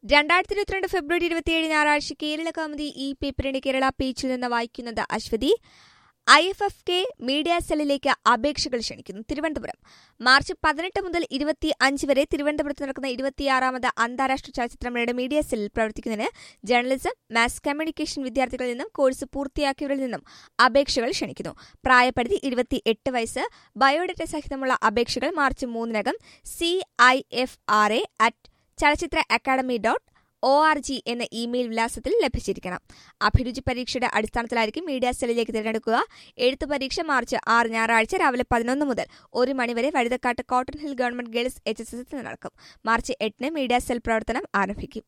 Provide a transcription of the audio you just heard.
2022 ഫെബ്രുവരി 27 ഞായറാഴ്ച കേരള കൗമുദി ഈ പേപ്പറിന്റെ കേരള പേജിൽ നിന്ന് വായിക്കുന്നത് അശ്വതി. IFFK മീഡിയ സെല്ലിലേക്ക് അപേക്ഷകൾ ക്ഷണിക്കുന്നു. തിരുവനന്തപുരം. മാർച്ച് 18 മുതൽ 25 വരെ തിരുവനന്തപുരത്ത് നടക്കുന്ന 26ാമത് അന്താരാഷ്ട്ര ചലച്ചിത്രമേളയുടെ മീഡിയ സെല്ലിൽ പ്രവർത്തിക്കുന്നതിന് ജേർണലിസം, മാസ് കമ്മ്യൂണിക്കേഷൻ വിദ്യാർത്ഥികളിൽ നിന്നും കോഴ്സ് പൂർത്തിയാക്കിയവരിൽ നിന്നും അപേക്ഷകൾ ക്ഷണിക്കുന്നു. പ്രായപരിധി 28 വയസ്സ്. ബയോഡേറ്റ സഹിതമുള്ള അപേക്ഷകൾ മാർച്ച് 3-നകം CIFRA@ചലച്ചിത്ര academy.org എന്ന ഇമെയിൽ വിലാസത്തിൽ ലഭിച്ചിരിക്കണം. അഭിരുചി പരീക്ഷയുടെ അടിസ്ഥാനത്തിലായിരിക്കും മീഡിയ സെല്ലിലേക്ക് തിരഞ്ഞെടുക്കുക. എഴുത്തു പരീക്ഷ മാർച്ച് 6 ഞായറാഴ്ച രാവിലെ 11 മുതൽ 1 മണിവരെ വഴുതക്കാട്ട് cotton hill government girls HSS നടക്കും. മാർച്ച് 8-ന് മീഡിയ സെൽ പ്രവർത്തനം ആരംഭിക്കും.